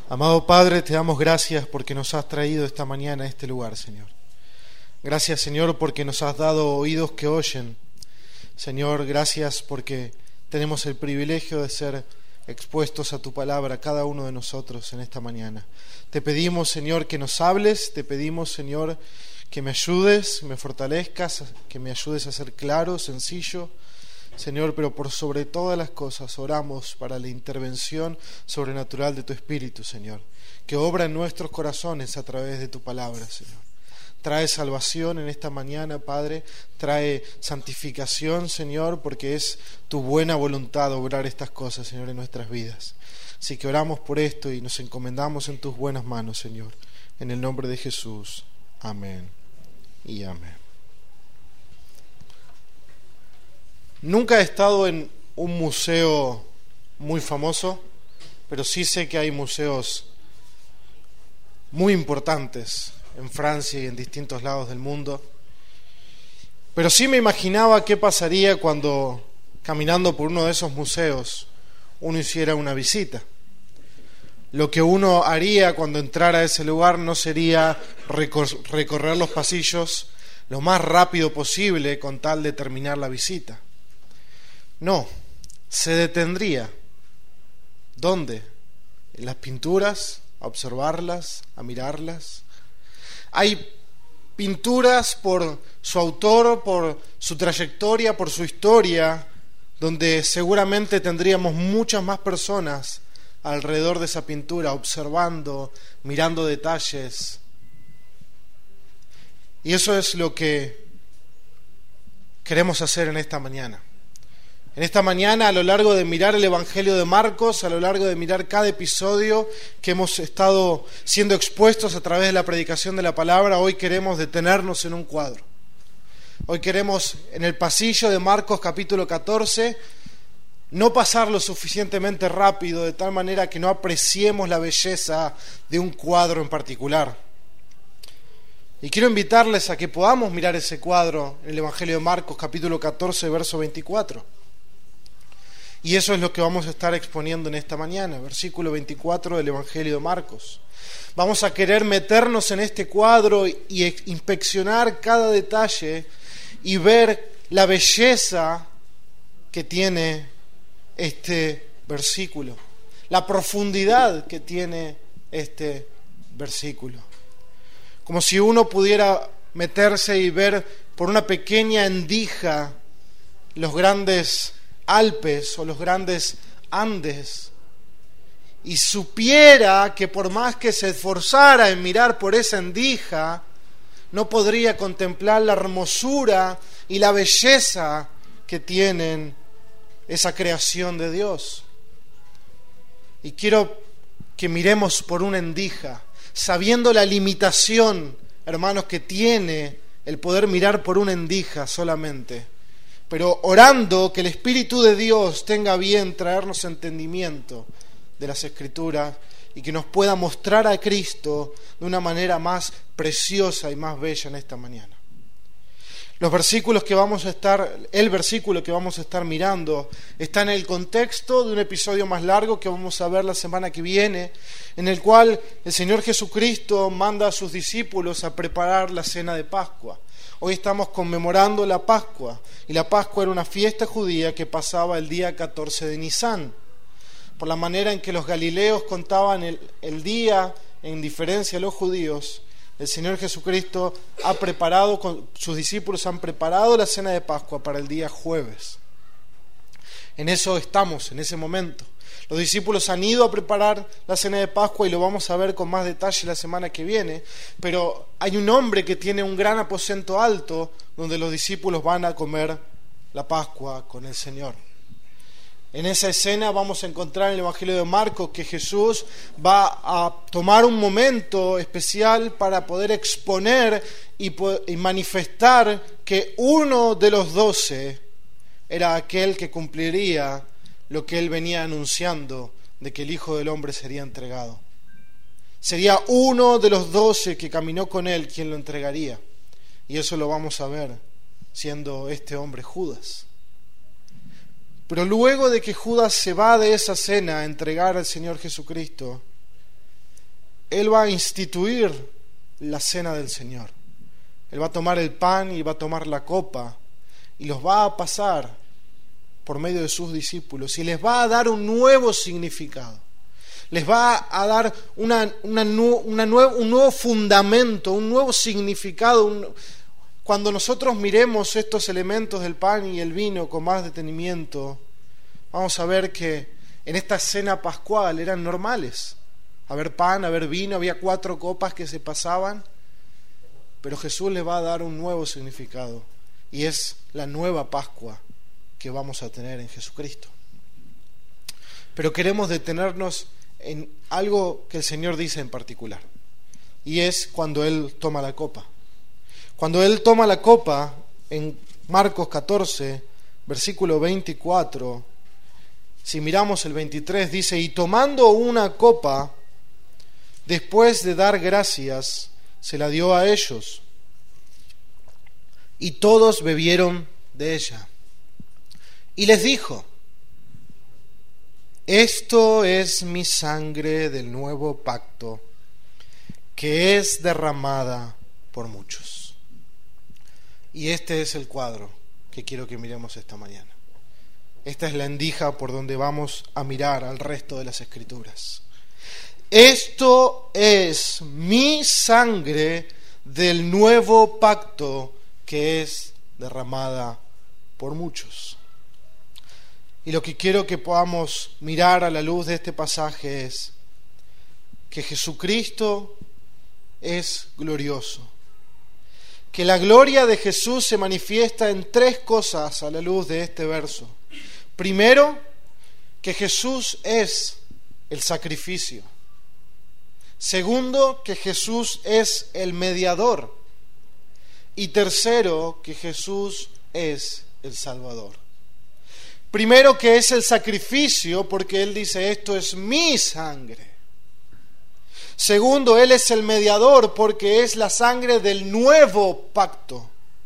Amado Padre, te damos gracias porque nos has traído esta mañana a este lugar, Señor. Gracias, Señor, porque nos has dado oídos que oyen. Señor, gracias porque tenemos el privilegio de ser expuestos a tu palabra, cada uno de nosotros en esta mañana. Te pedimos, Señor, que nos hables, te pedimos, Señor, que me ayudes, me fortalezcas, que me ayudes a ser claro, sencillo, Señor, pero por sobre todas las cosas oramos para la intervención sobrenatural de tu Espíritu, Señor, que obra en nuestros corazones a través de tu palabra, Señor. Trae salvación en esta mañana, Padre, trae santificación, Señor, porque es tu buena voluntad obrar estas cosas, Señor, en nuestras vidas. Así que oramos por esto y nos encomendamos en tus buenas manos, Señor, en el nombre de Jesús. Amén y amén. Nunca he estado en un museo muy famoso, pero sí sé que hay museos muy importantes en Francia y en distintos lados del mundo. Pero sí me imaginaba qué pasaría cuando, caminando por uno de esos museos, uno hiciera una visita. Lo que uno haría cuando entrara a ese lugar no sería recorrer los pasillos lo más rápido posible con tal de terminar la visita. No, se detendría. ¿Dónde? En las pinturas, a observarlas, a mirarlas. Hay pinturas por su autor, por su trayectoria, por su historia, donde seguramente tendríamos muchas más personas alrededor de esa pintura, observando, mirando detalles. Y eso es lo que queremos hacer en esta mañana. En esta mañana, a lo largo de mirar el Evangelio de Marcos, a lo largo de mirar cada episodio que hemos estado siendo expuestos a través de la predicación de la palabra, hoy queremos detenernos en un cuadro. Hoy queremos, en el pasillo de Marcos capítulo 14, no pasarlo suficientemente rápido, de tal manera que no apreciemos la belleza de un cuadro en particular. Y quiero invitarles a que podamos mirar ese cuadro en el Evangelio de Marcos capítulo 14, verso 24. Y eso es lo que vamos a estar exponiendo en esta mañana, versículo 24 del Evangelio de Marcos. Vamos a querer meternos en este cuadro y inspeccionar cada detalle y ver la belleza que tiene este versículo, la profundidad que tiene este versículo. Como si uno pudiera meterse y ver por una pequeña endija los grandes Alpes o los grandes Andes y supiera que por más que se esforzara en mirar por esa endija, no podría contemplar la hermosura y la belleza que tienen esa creación de Dios. Y quiero que miremos por una endija, sabiendo la limitación, hermanos, que tiene el poder mirar por una endija solamente, pero orando que el Espíritu de Dios tenga bien traernos entendimiento de las Escrituras y que nos pueda mostrar a Cristo de una manera más preciosa y más bella en esta mañana. El versículo que vamos a estar mirando está en el contexto de un episodio más largo que vamos a ver la semana que viene, en el cual el Señor Jesucristo manda a sus discípulos a preparar la cena de Pascua. Hoy estamos conmemorando la Pascua, y la Pascua era una fiesta judía que pasaba el día 14 de Nisán. Por la manera en que los galileos contaban el día, en diferencia a los judíos, el Señor Jesucristo sus discípulos han preparado la cena de Pascua para el día jueves. En eso estamos, en ese momento. Los discípulos han ido a preparar la cena de Pascua y lo vamos a ver con más detalle la semana que viene, pero hay un hombre que tiene un gran aposento alto donde los discípulos van a comer la Pascua con el Señor. En esa escena vamos a encontrar en el Evangelio de Marcos que Jesús va a tomar un momento especial para poder exponer y manifestar que uno de los 12 era aquel que cumpliría lo que él venía anunciando, de que el Hijo del Hombre sería entregado. Sería uno de los 12 que caminó con él quien lo entregaría. Y eso lo vamos a ver siendo este hombre Judas. Pero luego de que Judas se va de esa cena a entregar al Señor Jesucristo, Él va a instituir la cena del Señor. Él va a tomar el pan y va a tomar la copa y los va a pasar por medio de sus discípulos y les va a dar un nuevo significado. Les va a dar un nuevo fundamento, un nuevo significado. Cuando nosotros miremos estos elementos del pan y el vino con más detenimiento, vamos a ver que en esta cena pascual eran normales. Haber pan, haber vino, había 4 copas que se pasaban, pero Jesús les va a dar un nuevo significado y es la nueva Pascua que vamos a tener en Jesucristo. Pero queremos detenernos en algo que el Señor dice en particular, y es cuando Él toma la copa. Cuando Él toma la copa, en Marcos 14, versículo 24, si miramos el 23, dice: y tomando una copa, después de dar gracias, se la dio a ellos, y todos bebieron de ella. Y les dijo: esto es mi sangre del nuevo pacto, que es derramada por muchos. Y este es el cuadro que quiero que miremos esta mañana. Esta es la endija por donde vamos a mirar al resto de las Escrituras. Esto es mi sangre del nuevo pacto, que es derramada por muchos. Y lo que quiero que podamos mirar a la luz de este pasaje es que Jesucristo es glorioso. Que la gloria de Jesús se manifiesta en 3 cosas a la luz de este verso. Primero, que Jesús es el sacrificio. Segundo, que Jesús es el mediador. Y tercero, que Jesús es el Salvador. Primero, que es el sacrificio, porque Él dice: esto es mi sangre. Segundo, Él es el mediador, porque es la sangre del nuevo pacto.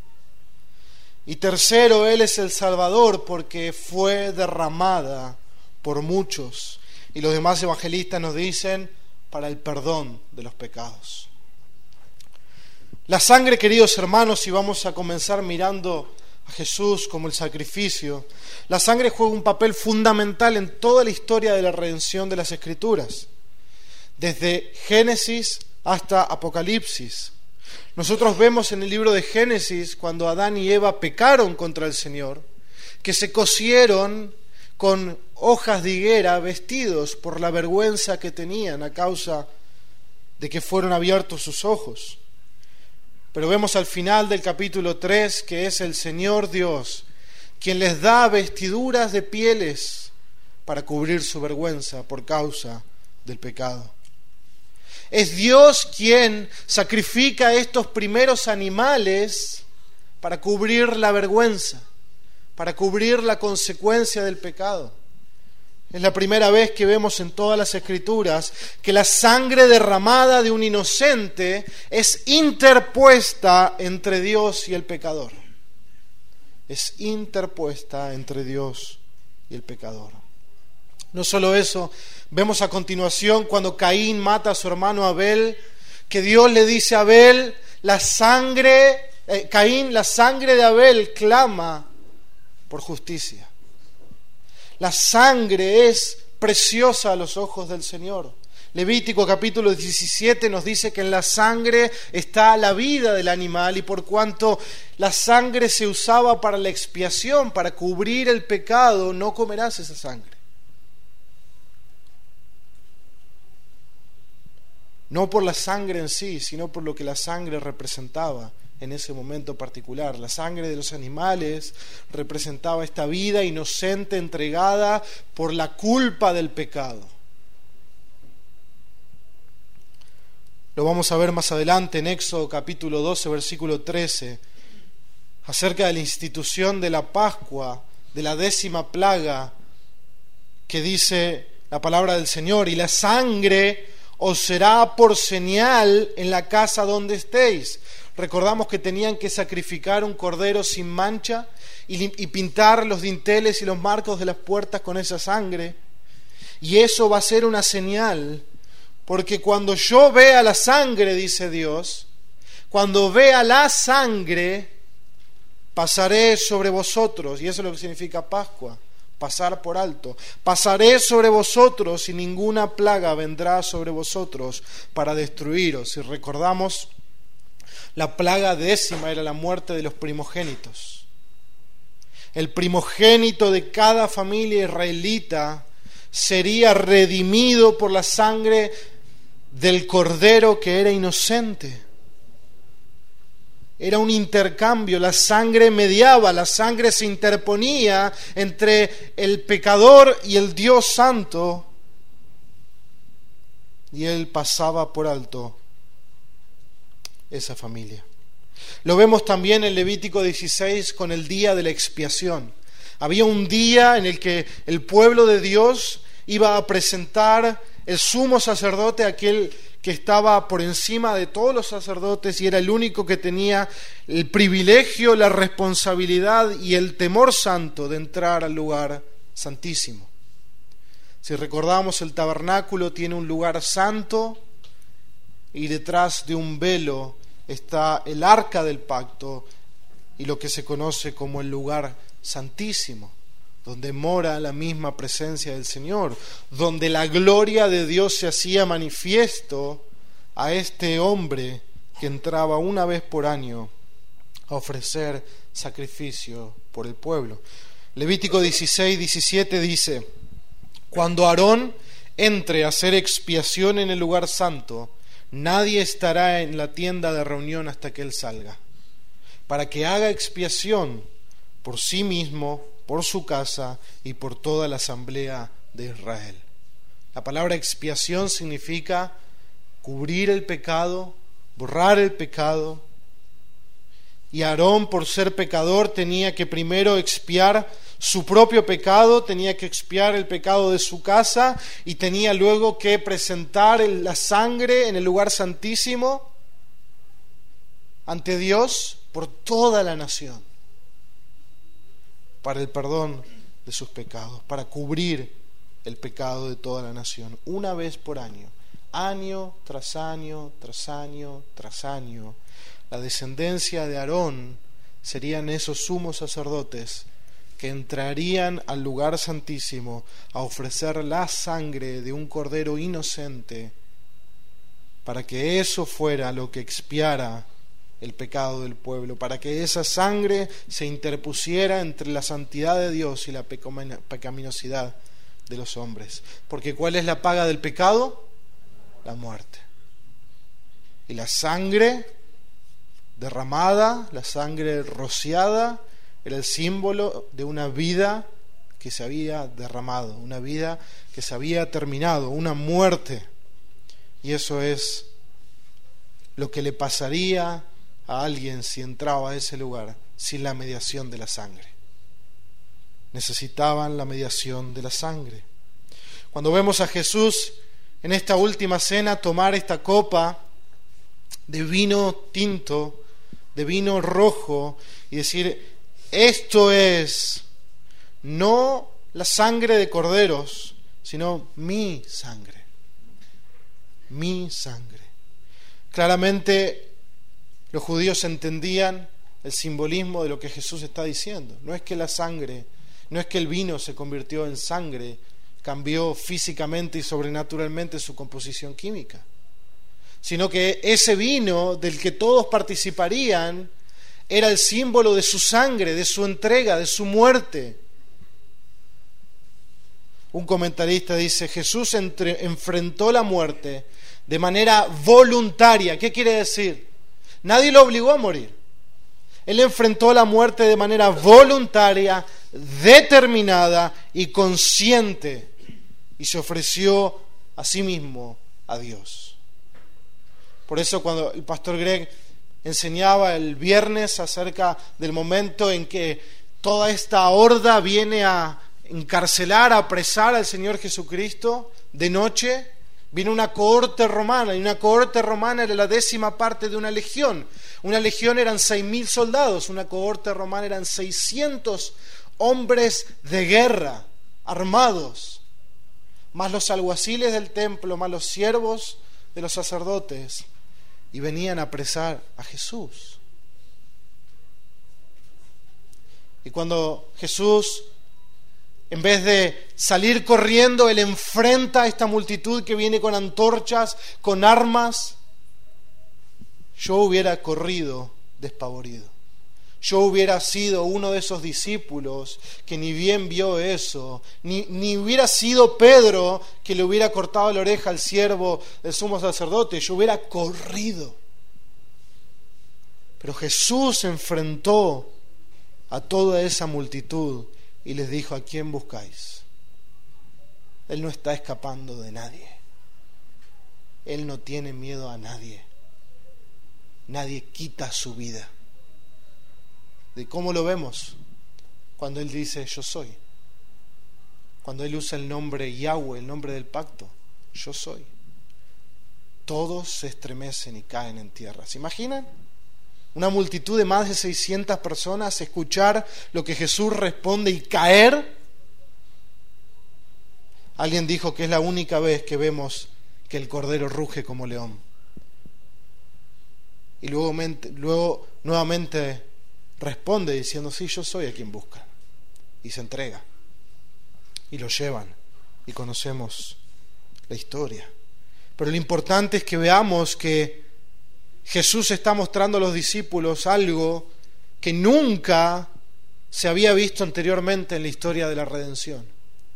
Y tercero, Él es el Salvador, porque fue derramada por muchos. Y los demás evangelistas nos dicen: para el perdón de los pecados. La sangre, queridos hermanos, y vamos a comenzar mirando a Jesús como el sacrificio. La sangre juega un papel fundamental en toda la historia de la redención de las Escrituras, desde Génesis hasta Apocalipsis. Nosotros vemos en el libro de Génesis, cuando Adán y Eva pecaron contra el Señor, que se cosieron con hojas de higuera vestidos por la vergüenza que tenían a causa de que fueron abiertos sus ojos. Pero vemos al final del capítulo 3 que es el Señor Dios quien les da vestiduras de pieles para cubrir su vergüenza por causa del pecado. Es Dios quien sacrifica estos primeros animales para cubrir la vergüenza, para cubrir la consecuencia del pecado. Es la primera vez que vemos en todas las Escrituras que la sangre derramada de un inocente es interpuesta entre Dios y el pecador. Es interpuesta entre Dios y el pecador. No solo eso, vemos a continuación cuando Caín mata a su hermano Abel, que Dios le dice a Abel: Caín, la sangre de Abel clama por justicia. La sangre es preciosa a los ojos del Señor. Levítico capítulo 17 nos dice que en la sangre está la vida del animal, y por cuanto la sangre se usaba para la expiación, para cubrir el pecado, no comerás esa sangre. No por la sangre en sí, sino por lo que la sangre representaba en ese momento particular. La sangre de los animales representaba esta vida inocente entregada por la culpa del pecado. Lo vamos a ver más adelante en Éxodo capítulo 12, versículo 13, acerca de la institución de la Pascua, de la 10ª plaga, que dice la palabra del Señor: y la sangre os será por señal en la casa donde estéis. Recordamos que tenían que sacrificar un cordero sin mancha y pintar los dinteles y los marcos de las puertas con esa sangre. Y eso va a ser una señal Porque cuando yo vea la sangre, dice Dios, cuando vea la sangre, pasaré sobre vosotros. Y eso es lo que significa Pascua, pasar por alto. Pasaré sobre vosotros y ninguna plaga vendrá sobre vosotros para destruiros. Si recordamos, la plaga 10ª era la muerte de los primogénitos. El primogénito de cada familia israelita sería redimido por la sangre del cordero que era inocente. Era un intercambio, la sangre mediaba, la sangre se interponía entre el pecador y el Dios Santo, y él pasaba por alto esa familia. Lo vemos también en Levítico 16 con el día de la expiación. Había un día en el que el pueblo de Dios iba a presentar el sumo sacerdote, aquel que estaba por encima de todos los sacerdotes y era el único que tenía el privilegio, la responsabilidad y el temor santo de entrar al lugar santísimo. Si recordamos, el tabernáculo tiene un lugar santo y detrás de un velo está el arca del pacto y lo que se conoce como el lugar santísimo, donde mora la misma presencia del Señor, donde la gloria de Dios se hacía manifiesto a este hombre que entraba una vez por año a ofrecer sacrificio por el pueblo. Levítico 16:17 dice: cuando Aarón entre a hacer expiación en el lugar santo, nadie estará en la tienda de reunión hasta que él salga, para que haga expiación por sí mismo, por su casa y por toda la asamblea de Israel. La palabra expiación significa cubrir el pecado, borrar el pecado. Y Aarón, por ser pecador, tenía que primero expiar su propio pecado, tenía que expiar el pecado de su casa y tenía luego que presentar la sangre en el lugar santísimo ante Dios por toda la nación, para el perdón de sus pecados, para cubrir el pecado de toda la nación, una vez por año, año tras año, tras año, tras año. La descendencia de Aarón serían esos sumos sacerdotes que entrarían al lugar santísimo a ofrecer la sangre de un cordero inocente, para que eso fuera lo que expiara el pecado del pueblo, para que esa sangre se interpusiera entre la santidad de Dios y la pecaminosidad de los hombres. Porque ¿cuál es la paga del pecado? La muerte. Y la sangre derramada, la sangre rociada, era el símbolo de una vida que se había derramado, una vida que se había terminado, una muerte. Y eso es lo que le pasaría a alguien si entraba a ese lugar sin la mediación de la sangre. Necesitaban la mediación de la sangre. Cuando vemos a Jesús en esta última cena tomar esta copa de vino tinto, de vino rojo, y decir: esto es no la sangre de corderos, sino mi sangre. Mi sangre. Claramente los judíos entendían el simbolismo de lo que Jesús está diciendo. No es que la sangre, no es que el vino se convirtió en sangre, cambió físicamente y sobrenaturalmente su composición química, sino que ese vino del que todos participarían era el símbolo de su sangre, de su entrega, de su muerte. Un comentarista dice: Jesús enfrentó la muerte de manera voluntaria. ¿Qué quiere decir? Nadie lo obligó a morir. Él enfrentó la muerte de manera voluntaria, determinada y consciente, y se ofreció a sí mismo a Dios. Por eso cuando el pastor Greg enseñaba el viernes acerca del momento en que toda esta horda viene a encarcelar, a apresar al Señor Jesucristo de noche, viene una cohorte romana, y una cohorte romana era la 10ª parte de una legión. Una legión eran 6.000 soldados, una cohorte romana eran 600 hombres de guerra, armados, más los alguaciles del templo, más los siervos de los sacerdotes, y venían a apresar a Jesús. Y cuando Jesús, en vez de salir corriendo, Él enfrenta a esta multitud que viene con antorchas, con armas, yo hubiera corrido despavorido. Yo hubiera sido uno de esos discípulos que ni bien vio eso, ni hubiera sido Pedro que le hubiera cortado la oreja al siervo del sumo sacerdote. Yo hubiera corrido. Pero Jesús se enfrentó a toda esa multitud y les dijo: ¿a quién buscáis? Él no está escapando de nadie. Él no tiene miedo a nadie. Nadie quita su vida. ¿De cómo lo vemos? Cuando Él dice: yo soy. Cuando Él usa el nombre Yahweh, el nombre del pacto, yo soy. Todos se estremecen y caen en tierra. ¿Se imaginan? Una multitud de más de 600 personas escuchar lo que Jesús responde y caer. Alguien dijo que es la única vez que vemos que el cordero ruge como león. Y luego nuevamente responde diciendo: sí, yo soy a quien buscan. Y se entrega. Y lo llevan. Y conocemos la historia. Pero lo importante es que veamos que Jesús está mostrando a los discípulos algo que nunca se había visto anteriormente en la historia de la redención.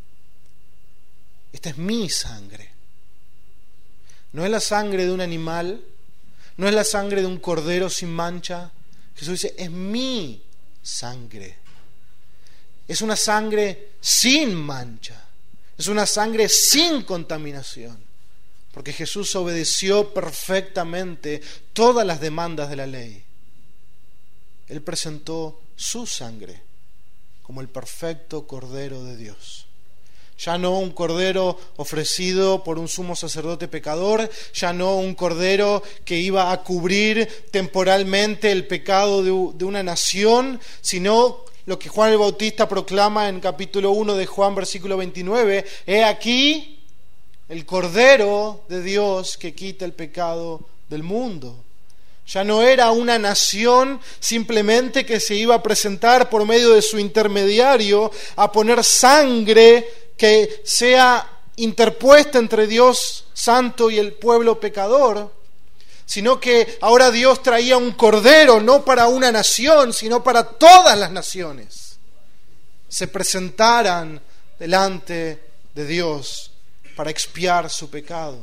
Esta es mi sangre. No es la sangre de un animal, no es la sangre de un cordero sin mancha. Jesús dice: es mi sangre. Es una sangre sin mancha. Es una sangre sin contaminación. Porque Jesús obedeció perfectamente todas las demandas de la ley. Él presentó su sangre como el perfecto Cordero de Dios. Ya no un cordero ofrecido por un sumo sacerdote pecador, ya no un cordero que iba a cubrir temporalmente el pecado de una nación, sino lo que Juan el Bautista proclama en capítulo 1 de Juan, versículo 29, he aquí el Cordero de Dios que quita el pecado del mundo. Ya no era una nación simplemente que se iba a presentar por medio de su intermediario a poner sangre que sea interpuesta entre Dios santo y el pueblo pecador, sino que ahora Dios traía un cordero no para una nación, sino para todas las naciones. Se presentaran delante de Dios para expiar su pecado.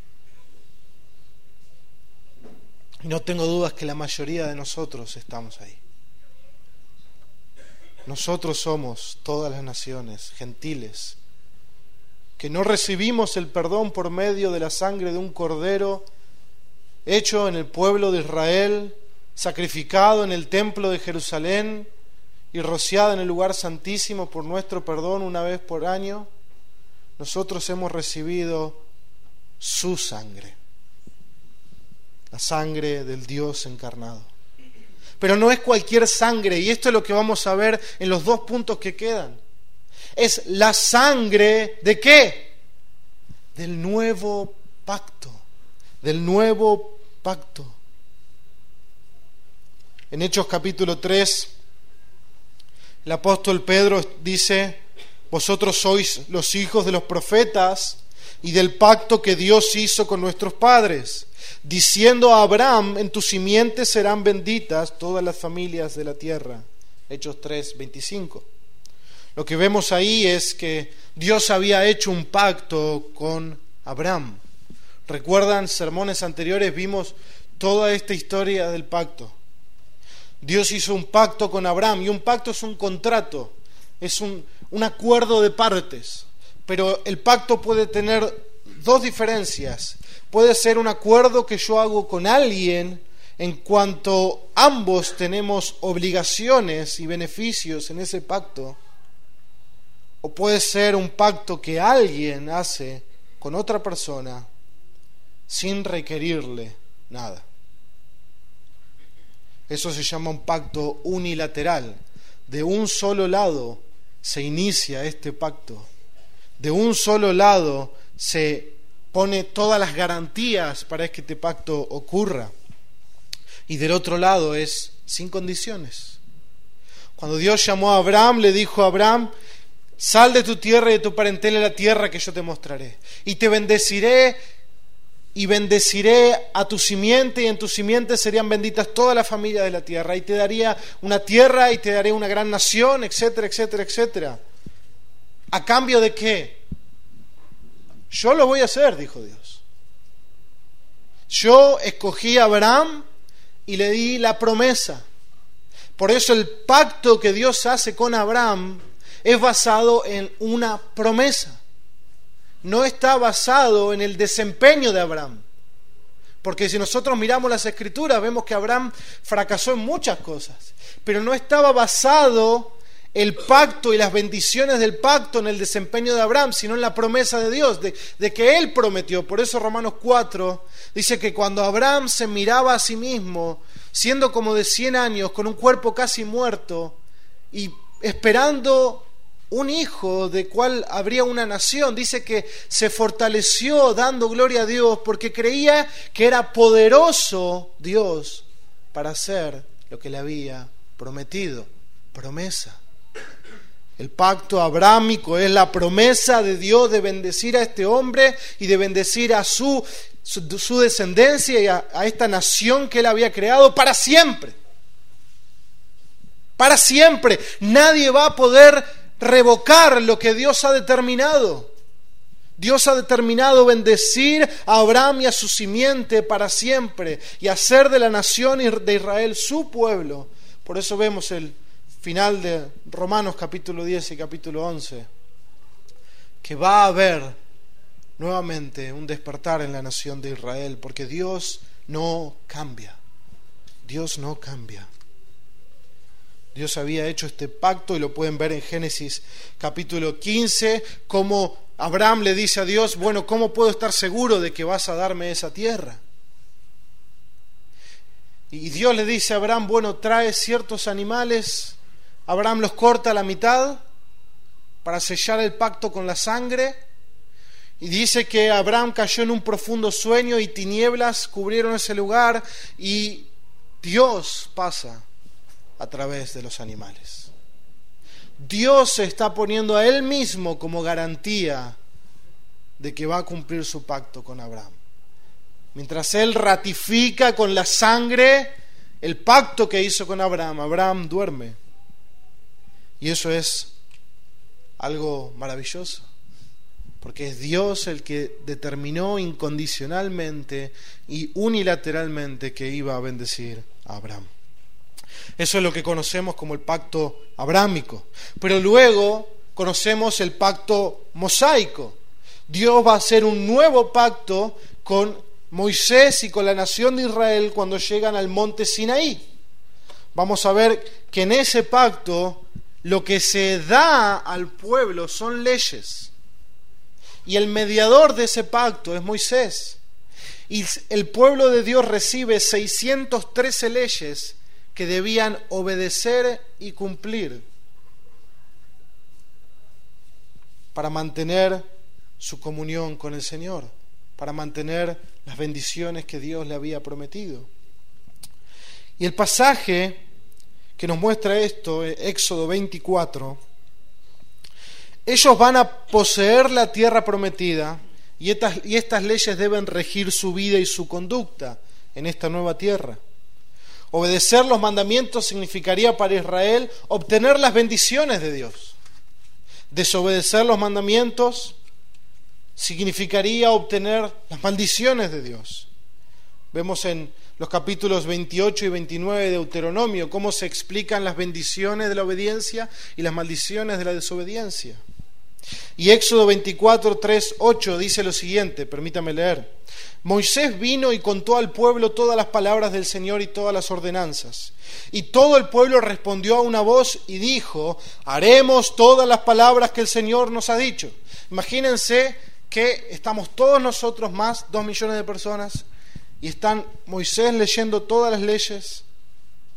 Y no tengo dudas que la mayoría de nosotros estamos ahí. Nosotros somos todas las naciones, gentiles, que no recibimos el perdón por medio de la sangre de un cordero hecho en el pueblo de Israel, sacrificado en el templo de Jerusalén y rociado en el lugar santísimo por nuestro perdón una vez por año. Nosotros hemos recibido su sangre, la sangre del Dios encarnado. Pero no es cualquier sangre, y esto es lo que vamos a ver en los 2 puntos que quedan. Es la sangre ¿de qué? Del nuevo pacto. Del nuevo pacto. En Hechos capítulo 3, el apóstol Pedro dice: vosotros sois los hijos de los profetas y del pacto que Dios hizo con nuestros padres, diciendo a Abraham: en tu simiente serán benditas todas las familias de la tierra. Hechos 3, 25. Lo que vemos ahí es que Dios había hecho un pacto con Abraham. ¿Recuerdan? Sermones anteriores vimos toda esta historia del pacto. Dios hizo un pacto con Abraham, y un pacto es un contrato, es un acuerdo de partes. Pero el pacto puede tener 2 diferencias. Puede ser un acuerdo que yo hago con alguien en cuanto ambos tenemos obligaciones y beneficios en ese pacto. O puede ser un pacto que alguien hace con otra persona sin requerirle nada. Eso se llama un pacto unilateral. De un solo lado se inicia este pacto. de un solo lado se pone todas las garantías para que este pacto ocurra, y del otro lado es sin condiciones. Cuando Dios llamó a Abraham, le dijo a Abraham: sal de tu tierra y de tu parentela a la tierra que yo te mostraré, y te bendeciré, y bendeciré a tu simiente, y en tu simiente serían benditas todas las familias de la tierra, y te daría una tierra, y te daré una gran nación, etcétera, etcétera, etcétera. ¿A cambio de qué? Yo lo voy a hacer, dijo Dios. Yo escogí a Abraham y le di la promesa. Por eso el pacto que Dios hace con Abraham es basado en una promesa. No está basado en el desempeño de Abraham. Porque si nosotros miramos las Escrituras, vemos que Abraham fracasó en muchas cosas. Pero no estaba basado el pacto y las bendiciones del pacto en el desempeño de Abraham, sino en la promesa de Dios, de que Él prometió. Por eso Romanos 4 dice que cuando Abraham se miraba a sí mismo, siendo como de 100 años, con un cuerpo casi muerto, y esperando un hijo de cual habría una nación, dice que se fortaleció dando gloria a Dios porque creía que era poderoso Dios para hacer lo que le había prometido. Promesa. El pacto abrámico es la promesa de Dios de bendecir a este hombre y de bendecir a su descendencia y a esta nación que Él había creado para siempre. Para siempre. Nadie va a poder revocar lo que Dios ha determinado. Dios ha determinado bendecir a Abraham y a su simiente para siempre y hacer de la nación de Israel su pueblo. Por eso vemos el final de Romanos capítulo 10 y capítulo 11, que va a haber nuevamente un despertar en la nación de Israel, porque Dios no cambia. Dios no cambia. Dios había hecho este pacto y lo pueden ver en Génesis capítulo 15, como Abraham le dice a Dios: bueno, ¿cómo puedo estar seguro de que vas a darme esa tierra? Y Dios le dice a Abraham: bueno, trae ciertos animales. Abraham los corta a la mitad para sellar el pacto con la sangre. Y dice que Abraham cayó en un profundo sueño y tinieblas cubrieron ese lugar y Dios pasa a través de los animales. Dios se está poniendo a Él mismo como garantía de que va a cumplir su pacto con Abraham. Mientras Él ratifica con la sangre el pacto que hizo con Abraham, Abraham duerme. Y eso es algo maravilloso, porque es Dios el que determinó incondicionalmente y unilateralmente que iba a bendecir a Abraham. Eso es lo que conocemos como el pacto abrámico. Pero luego conocemos el pacto mosaico. Dios va a hacer un nuevo pacto con Moisés y con la nación de Israel cuando llegan al monte Sinaí. Vamos a ver que en ese pacto lo que se da al pueblo son leyes. Y el mediador de ese pacto es Moisés. Y el pueblo de Dios recibe 613 leyes que debían obedecer y cumplir para mantener su comunión con el Señor, para mantener las bendiciones que Dios le había prometido. Y el pasaje que nos muestra esto, Éxodo 24, ellos van a poseer la tierra prometida y estas leyes deben regir su vida y su conducta en esta nueva tierra. Obedecer los mandamientos significaría para Israel obtener las bendiciones de Dios. Desobedecer los mandamientos significaría obtener las maldiciones de Dios. Vemos en los capítulos 28 y 29 de Deuteronomio cómo se explican las bendiciones de la obediencia y las maldiciones de la desobediencia. Y Éxodo 24, 3, 8 dice lo siguiente, permítame leer. Moisés vino y contó al pueblo todas las palabras del Señor y todas las ordenanzas. Y todo el pueblo respondió a una voz y dijo: haremos todas las palabras que el Señor nos ha dicho. Imagínense que estamos todos nosotros más 2 millones de personas y están Moisés leyendo todas las leyes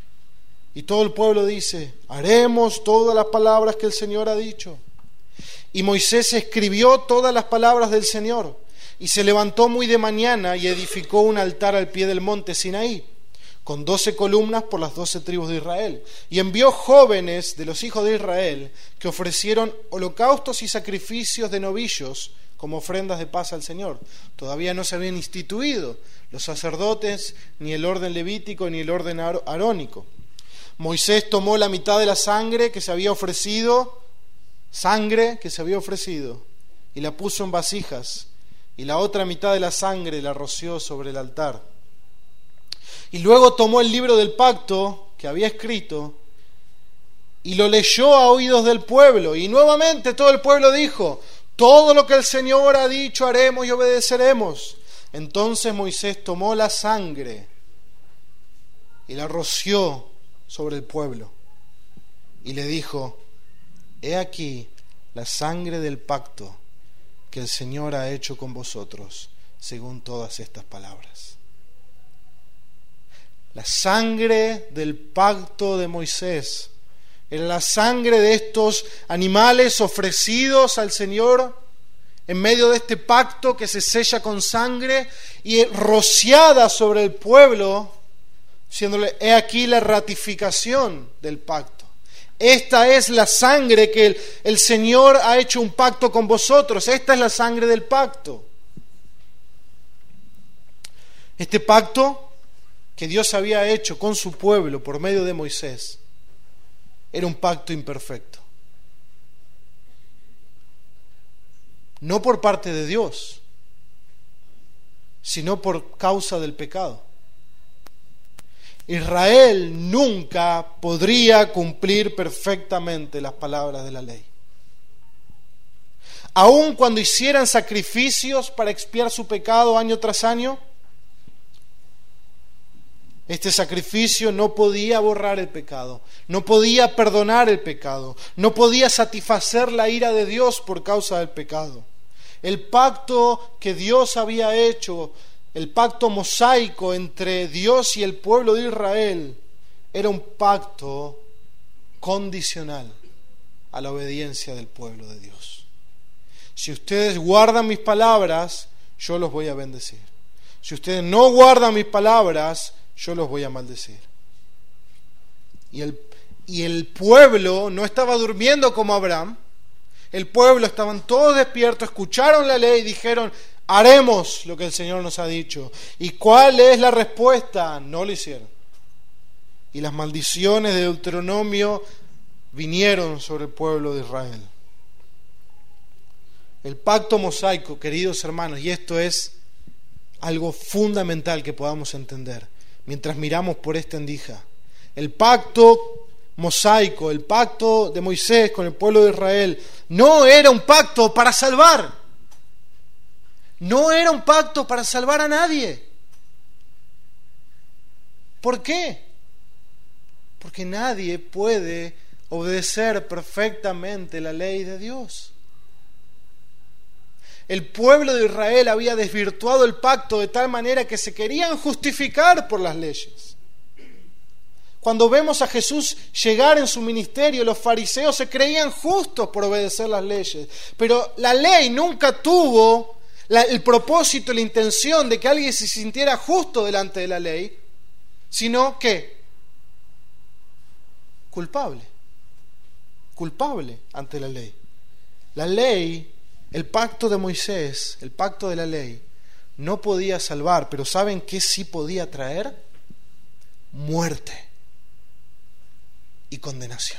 y todo el pueblo dice: haremos todas las palabras que el Señor ha dicho. Y Moisés escribió todas las palabras del Señor, y se levantó muy de mañana y edificó un altar al pie del monte Sinaí, con 12 columnas por las 12 tribus de Israel. Y envió jóvenes de los hijos de Israel que ofrecieron holocaustos y sacrificios de novillos como ofrendas de paz al Señor. Todavía no se habían instituido los sacerdotes, ni el orden levítico, ni el orden arónico. Moisés tomó la mitad de la sangre que se había ofrecido, y la puso en vasijas, y la otra mitad de la sangre la roció sobre el altar. Y luego tomó el libro del pacto que había escrito y lo leyó a oídos del pueblo. Y nuevamente todo el pueblo dijo: todo lo que el Señor ha dicho haremos y obedeceremos. Entonces Moisés tomó la sangre y la roció sobre el pueblo y le dijo: he aquí la sangre del pacto que el Señor ha hecho con vosotros, según todas estas palabras. La sangre del pacto de Moisés era la sangre de estos animales ofrecidos al Señor en medio de este pacto que se sella con sangre y rociada sobre el pueblo, diciéndole: he aquí la ratificación del pacto. Esta es la sangre que el Señor ha hecho un pacto con vosotros. Esta es la sangre del pacto. Este pacto que Dios había hecho con su pueblo por medio de Moisés era un pacto imperfecto. No por parte de Dios, sino por causa del pecado. Israel nunca podría cumplir perfectamente las palabras de la ley. Aun cuando hicieran sacrificios para expiar su pecado año tras año, este sacrificio no podía borrar el pecado, no podía perdonar el pecado, no podía satisfacer la ira de Dios por causa del pecado. El pacto que Dios había hecho, el pacto mosaico entre Dios y el pueblo de Israel, era un pacto condicional a la obediencia del pueblo de Dios. Si ustedes guardan mis palabras, yo los voy a bendecir. Si ustedes no guardan mis palabras, yo los voy a maldecir. Y el pueblo no estaba durmiendo como Abraham. El pueblo estaban todos despiertos, escucharon la ley y dijeron: haremos lo que el Señor nos ha dicho. ¿Y cuál es la respuesta? No lo hicieron. Y las maldiciones de Deuteronomio vinieron sobre el pueblo de Israel. El pacto mosaico, queridos hermanos, y esto es algo fundamental que podamos entender mientras miramos por esta endija. El pacto mosaico, el pacto de Moisés con el pueblo de Israel, no era un pacto para salvar. No era un pacto para salvar a nadie. ¿Por qué? Porque nadie puede obedecer perfectamente la ley de Dios. El pueblo de Israel había desvirtuado el pacto de tal manera que se querían justificar por las leyes. Cuando vemos a Jesús llegar en su ministerio, los fariseos se creían justos por obedecer las leyes, pero la ley nunca tuvo el propósito, la intención de que alguien se sintiera justo delante de la ley, sino que culpable ante la ley. La ley, el pacto de Moisés, el pacto de la ley, no podía salvar, pero ¿saben qué sí podía traer? Muerte y condenación.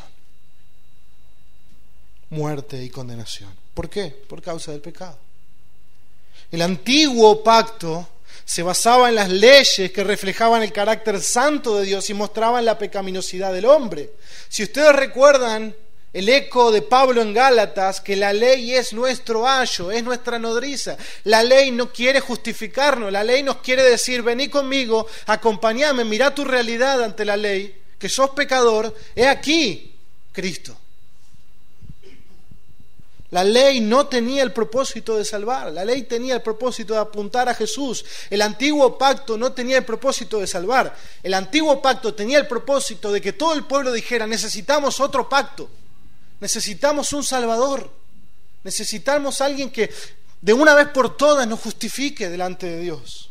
Muerte y condenación. ¿Por qué? Por causa del pecado. El antiguo pacto se basaba en las leyes que reflejaban el carácter santo de Dios y mostraban la pecaminosidad del hombre. Si ustedes recuerdan el eco de Pablo en Gálatas, que la ley es nuestro ayo, es nuestra nodriza. La ley no quiere justificarnos, la ley nos quiere decir: vení conmigo, acompáñame, mirá tu realidad ante la ley, que sos pecador, he aquí Cristo. La ley no tenía el propósito de salvar, la ley tenía el propósito de apuntar a Jesús. El antiguo pacto no tenía el propósito de salvar, el antiguo pacto tenía el propósito de que todo el pueblo dijera: necesitamos otro pacto, necesitamos un Salvador, Necesitamos a alguien que de una vez por todas nos justifique delante de Dios.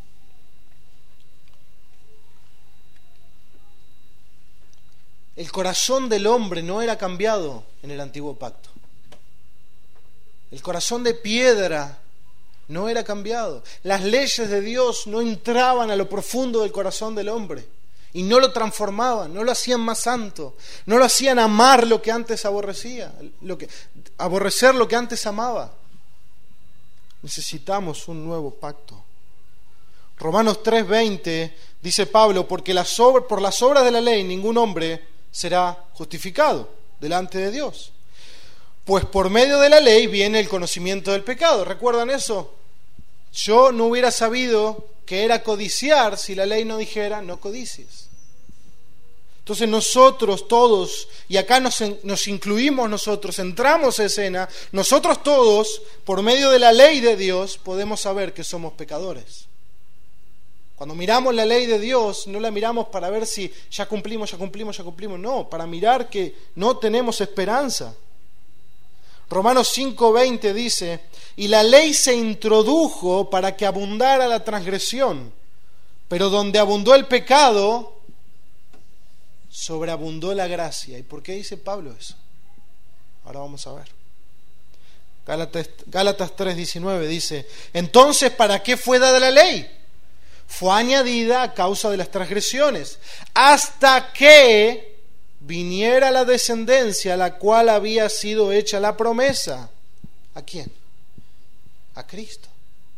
El corazón del hombre no era cambiado en el antiguo pacto. El corazón de piedra no era cambiado. Las leyes de Dios no entraban a lo profundo del corazón del hombre y no lo transformaban, no lo hacían más santo, no lo hacían amar lo que antes aborrecía, aborrecer lo que antes amaba. Necesitamos un nuevo pacto. Romanos 3:20 dice Pablo, porque por las obras de la ley ningún hombre será justificado delante de Dios. Pues por medio de la ley viene el conocimiento del pecado. ¿Recuerdan eso? Yo no hubiera sabido que era codiciar si la ley no dijera no codicies. Entonces nosotros todos, y acá nos incluimos nosotros, entramos a escena, nosotros todos, por medio de la ley de Dios, podemos saber que somos pecadores. Cuando miramos la ley de Dios, no la miramos para ver si ya cumplimos, no, para mirar que no tenemos esperanza. Romanos 5:20 dice, y la ley se introdujo para que abundara la transgresión, pero donde abundó el pecado, sobreabundó la gracia. ¿Y por qué dice Pablo eso? Ahora vamos a ver. Gálatas 3:19 dice, entonces, ¿para qué fue dada la ley? Fue añadida a causa de las transgresiones, hasta que viniera la descendencia a la cual había sido hecha la promesa. ¿A quién? A Cristo.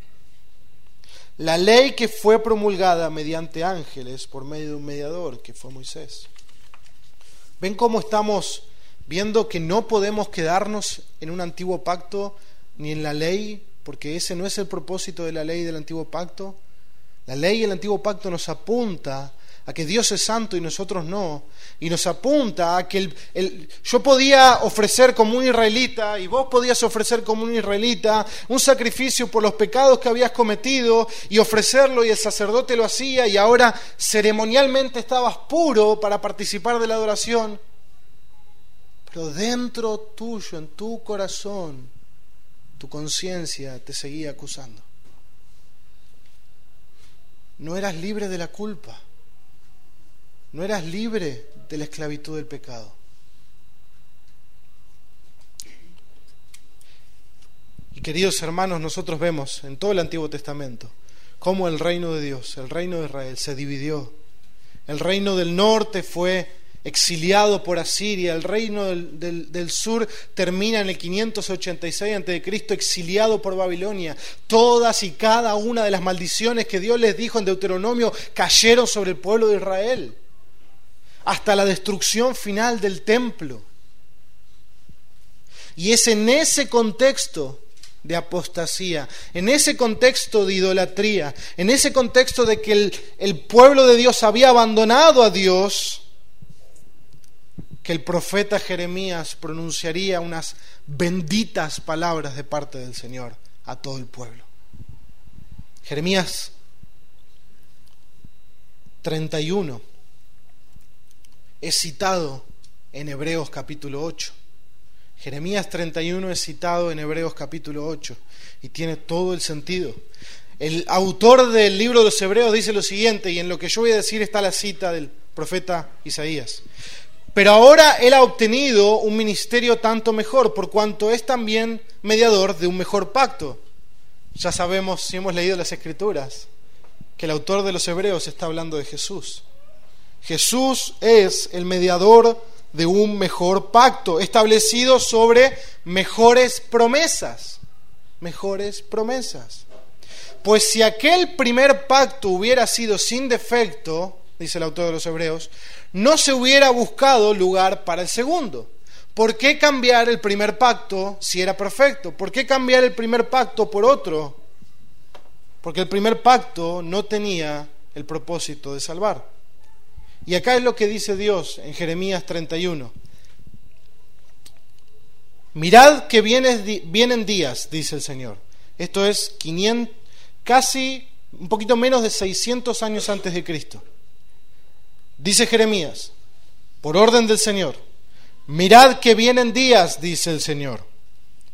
La ley que fue promulgada mediante ángeles por medio de un mediador, que fue Moisés. ¿Ven cómo estamos viendo que no podemos quedarnos en un antiguo pacto ni en la ley? Porque ese no es el propósito de la ley del antiguo pacto. La ley del antiguo pacto nos apunta a que Dios es santo y nosotros no, y nos apunta a que yo podía ofrecer como un israelita y vos podías ofrecer como un israelita un sacrificio por los pecados que habías cometido y ofrecerlo, y el sacerdote lo hacía, y ahora ceremonialmente estabas puro para participar de la adoración, pero dentro tuyo, en tu corazón, tu conciencia te seguía acusando. No eras libre de la culpa. No eras libre de la esclavitud del pecado. Y queridos hermanos, nosotros vemos en todo el Antiguo Testamento cómo el reino de Dios, el reino de Israel, se dividió. El reino del norte fue exiliado por Asiria, el reino del sur termina en el 586 a.C., exiliado por Babilonia. Todas y cada una de las maldiciones que Dios les dijo en Deuteronomio cayeron sobre el pueblo de Israel, hasta la destrucción final del templo. Y es en ese contexto de apostasía, en ese contexto de idolatría, en ese contexto de que el pueblo de Dios había abandonado a Dios, que el profeta Jeremías pronunciaría unas benditas palabras de parte del Señor a todo el pueblo. Jeremías 31 es citado en Hebreos capítulo 8. Jeremías 31 es citado en Hebreos capítulo 8 y tiene todo el sentido. El autor del libro de los Hebreos dice lo siguiente, y en lo que yo voy a decir está la cita del profeta Isaías. Pero ahora él ha obtenido un ministerio tanto mejor, por cuanto es también mediador de un mejor pacto. Ya sabemos, si hemos leído las Escrituras, que el autor de los Hebreos está hablando de Jesús. Jesús es el mediador de un mejor pacto, establecido sobre mejores promesas. Mejores promesas. Pues si aquel primer pacto hubiera sido sin defecto, dice el autor de los Hebreos, no se hubiera buscado lugar para el segundo. ¿Por qué cambiar el primer pacto si era perfecto? ¿Por qué cambiar el primer pacto por otro? Porque el primer pacto no tenía el propósito de salvar. Y acá es lo que dice Dios en Jeremías 31. Mirad que vienen días, dice el Señor. Esto es 500, casi un poquito menos de 600 años antes de Cristo. Dice Jeremías, por orden del Señor, mirad que vienen días, dice el Señor,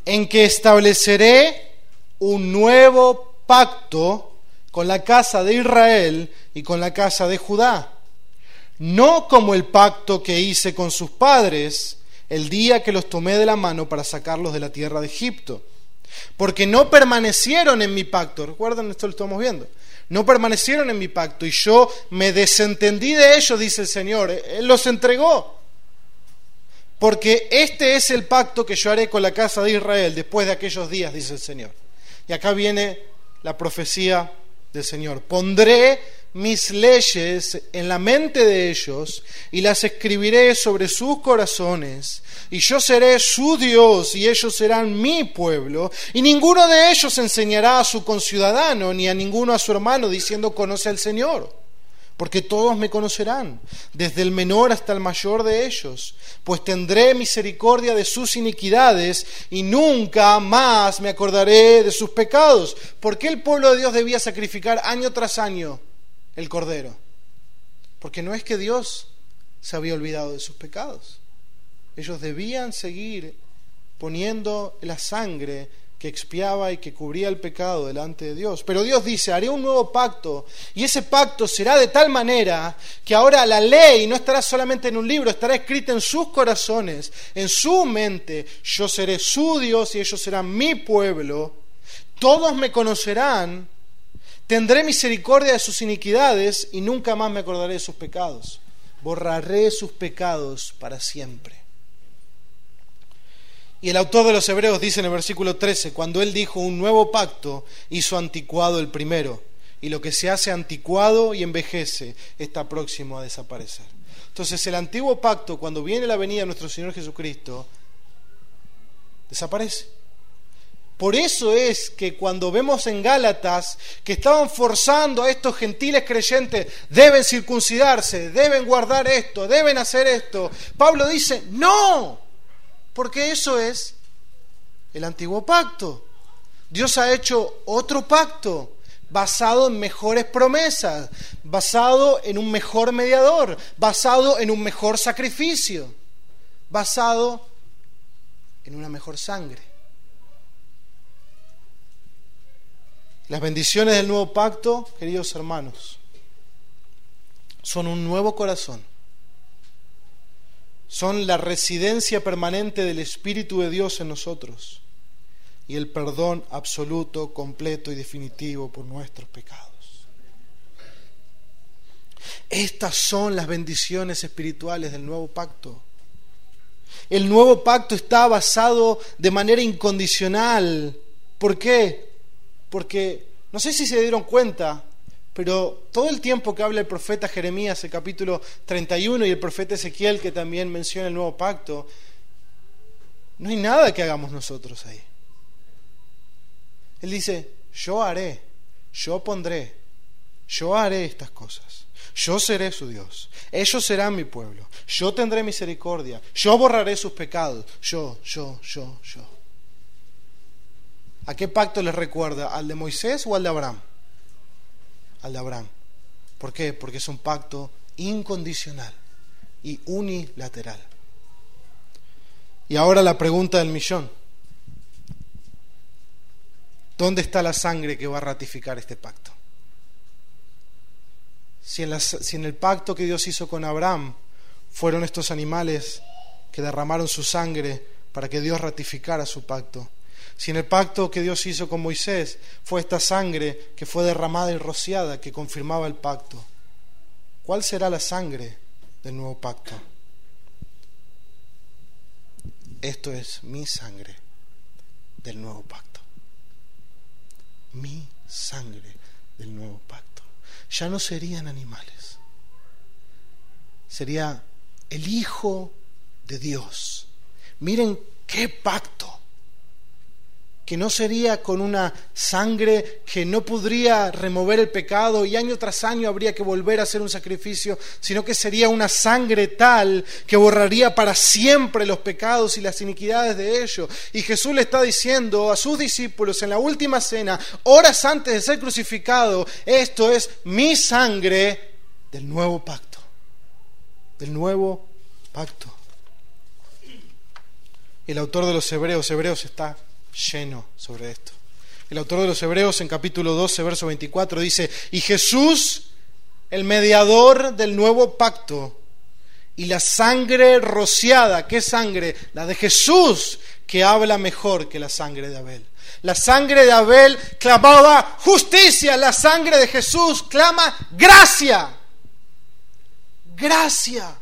en que estableceré un nuevo pacto con la casa de Israel y con la casa de Judá, no como el pacto que hice con sus padres el día que los tomé de la mano para sacarlos de la tierra de Egipto, porque no permanecieron en mi pacto. Recuerden, esto lo estamos viendo. No permanecieron en mi pacto y yo me desentendí de ellos, dice el Señor. Él los entregó. Porque este es el pacto que yo haré con la casa de Israel después de aquellos días, dice el Señor. Y acá viene la profecía del Señor. Pondré mis leyes en la mente de ellos y las escribiré sobre sus corazones, y yo seré su Dios y ellos serán mi pueblo, y ninguno de ellos enseñará a su conciudadano ni a ninguno a su hermano diciendo conoce al Señor, porque todos me conocerán, desde el menor hasta el mayor de ellos, pues tendré misericordia de sus iniquidades y nunca más me acordaré de sus pecados. ¿Por qué el pueblo de Dios debía sacrificar año tras año el cordero? Porque no es que Dios se había olvidado de sus pecados. Ellos debían seguir poniendo la sangre que expiaba y que cubría el pecado delante de Dios. Pero Dios dice, haré un nuevo pacto, y ese pacto será de tal manera que ahora la ley no estará solamente en un libro, estará escrita en sus corazones, en su mente. Yo seré su Dios y ellos serán mi pueblo. Todos me conocerán. Tendré misericordia de sus iniquidades y nunca más me acordaré de sus pecados. Borraré sus pecados para siempre. Y el autor de los Hebreos dice en el versículo 13, cuando él dijo un nuevo pacto, hizo anticuado el primero, y lo que se hace anticuado y envejece está próximo a desaparecer. Entonces el antiguo pacto, cuando viene la venida de nuestro Señor Jesucristo, desaparece. Por eso es que cuando vemos en Gálatas que estaban forzando a estos gentiles creyentes, deben circuncidarse, deben guardar esto, deben hacer esto, Pablo dice, no, porque eso es el antiguo pacto. Dios ha hecho otro pacto basado en mejores promesas, basado en un mejor mediador, basado en un mejor sacrificio, basado en una mejor sangre. Las bendiciones del nuevo pacto, queridos hermanos, son un nuevo corazón. Son la residencia permanente del Espíritu de Dios en nosotros y el perdón absoluto, completo y definitivo por nuestros pecados. Estas son las bendiciones espirituales del nuevo pacto. El nuevo pacto está basado de manera incondicional. ¿Por qué? Porque, no sé si se dieron cuenta, pero todo el tiempo que habla el profeta Jeremías, el capítulo 31, y el profeta Ezequiel, que también menciona el nuevo pacto, no hay nada que hagamos nosotros ahí. Él dice, yo haré, yo pondré, yo haré estas cosas, yo seré su Dios, ellos serán mi pueblo, yo tendré misericordia, yo borraré sus pecados, yo. ¿A qué pacto les recuerda? ¿Al de Moisés o al de Abraham? Al de Abraham. ¿Por qué? Porque es un pacto incondicional y unilateral. Y ahora la pregunta del millón. ¿Dónde está la sangre que va a ratificar este pacto? Si en el pacto que Dios hizo con Abraham fueron estos animales que derramaron su sangre para que Dios ratificara su pacto, si en el pacto que Dios hizo con Moisés fue esta sangre que fue derramada y rociada que confirmaba el pacto, ¿cuál será la sangre del nuevo pacto? Esto es mi sangre del nuevo pacto. Mi sangre del nuevo pacto. Ya no serían animales. Sería el Hijo de Dios. Miren qué pacto. Que no sería con una sangre que no podría remover el pecado y año tras año habría que volver a hacer un sacrificio, sino que sería una sangre tal que borraría para siempre los pecados y las iniquidades de ellos. Y Jesús le está diciendo a sus discípulos en la última cena, horas antes de ser crucificado, esto es mi sangre del nuevo pacto. Del nuevo pacto. El autor de los Hebreos está lleno sobre esto. El autor de los Hebreos en capítulo 12, verso 24 dice: y Jesús, el mediador del nuevo pacto, y la sangre rociada, ¿qué sangre? La de Jesús, que habla mejor que la sangre de Abel. La sangre de Abel clamaba justicia, la sangre de Jesús clama gracia. Gracia.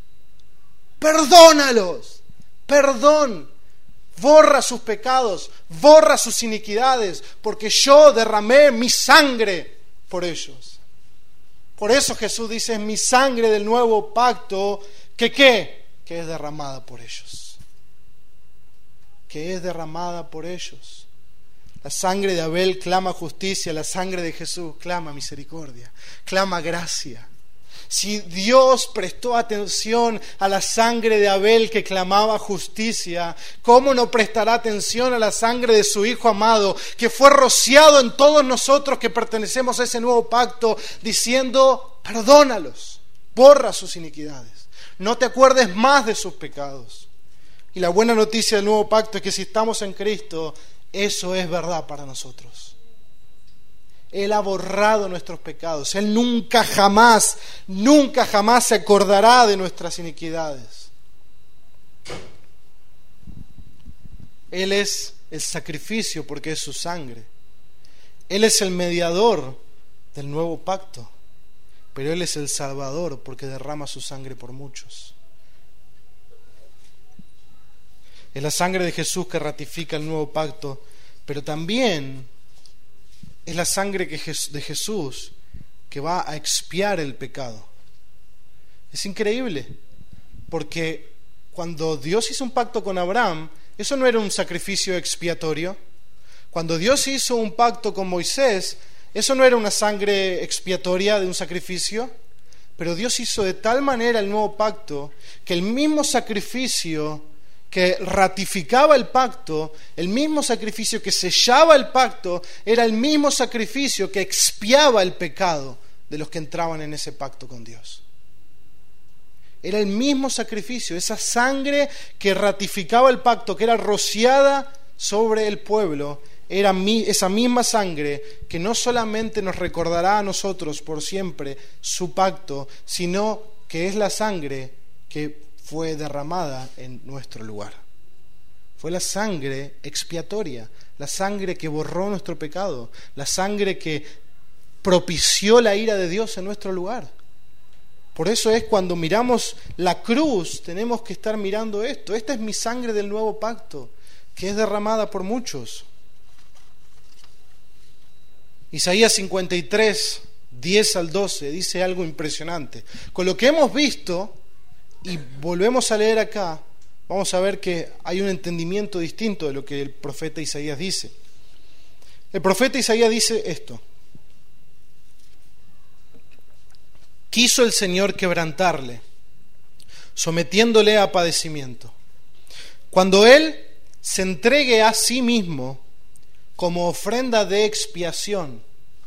Perdónalos. Perdón. Borra sus pecados, borra sus iniquidades, porque yo derramé mi sangre por ellos. Por eso Jesús dice: es mi sangre del nuevo pacto, que ¿qué? Que es derramada por ellos. Que es derramada por ellos. La sangre de Abel clama justicia, la sangre de Jesús clama misericordia, clama gracia. Si Dios prestó atención a la sangre de Abel que clamaba justicia, ¿cómo no prestará atención a la sangre de su Hijo amado, que fue rociado en todos nosotros que pertenecemos a ese nuevo pacto, diciendo: perdónalos, borra sus iniquidades, no te acuerdes más de sus pecados? Y la buena noticia del nuevo pacto es que si estamos en Cristo, eso es verdad para nosotros. Él ha borrado nuestros pecados. Él nunca jamás se acordará de nuestras iniquidades. Él es el sacrificio porque es su sangre. Él es el mediador del nuevo pacto, pero Él es el Salvador porque derrama su sangre por muchos. Es la sangre de Jesús que ratifica el nuevo pacto, pero también es la sangre de Jesús que va a expiar el pecado. Es increíble, porque cuando Dios hizo un pacto con Abraham, eso no era un sacrificio expiatorio. Cuando Dios hizo un pacto con Moisés, eso no era una sangre expiatoria de un sacrificio. Pero Dios hizo de tal manera el nuevo pacto que el mismo sacrificio que ratificaba el pacto, el mismo sacrificio que sellaba el pacto, era el mismo sacrificio que expiaba el pecado de los que entraban en ese pacto con Dios. Era el mismo sacrificio, esa sangre que ratificaba el pacto, que era rociada sobre el pueblo, era esa misma sangre que no solamente nos recordará a nosotros por siempre su pacto, sino que es la sangre que fue derramada en nuestro lugar. Fue la sangre expiatoria, la sangre que borró nuestro pecado, la sangre que propició la ira de Dios en nuestro lugar. Por eso es cuando miramos la cruz, tenemos que estar mirando esto. Esta es mi sangre del nuevo pacto, que es derramada por muchos. Isaías 53, 10 al 12, dice algo impresionante. Con lo que hemos visto, y volvemos a leer acá, vamos a ver que hay un entendimiento distinto de lo que el profeta Isaías dice. El profeta Isaías dice esto: quiso el Señor quebrantarle, sometiéndole a padecimiento. Cuando Él se entregue a sí mismo como ofrenda de expiación.